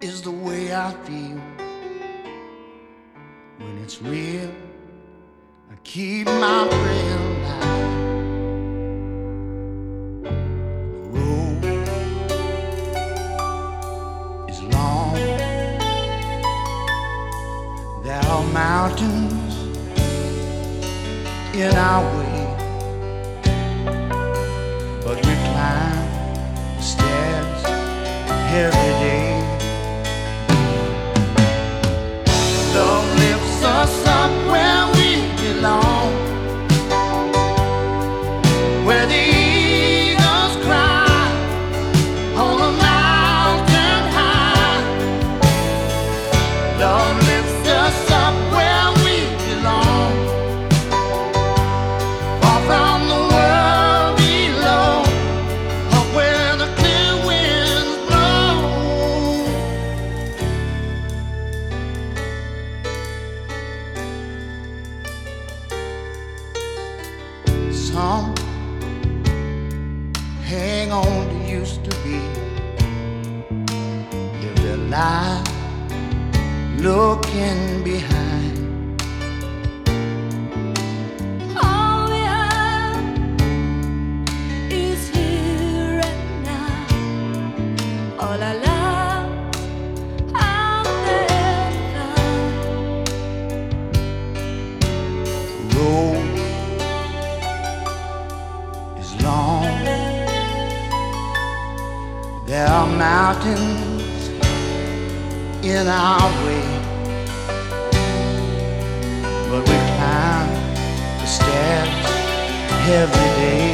is the way I feel. When it's real, I keep my prayer alive. The road is long. There are mountains in our way, but we climb the stairs every day. Love lifts us up where we belong, where the eagles cry on a mountain high. Love lifts us up where we belong, far from the world below, up where the clear winds blow. Some hang on to used to be, live their life looking behind. All we have is here and now. All our lives out there now. Road is long. There are mountains in our way, but we climb the stairs every day.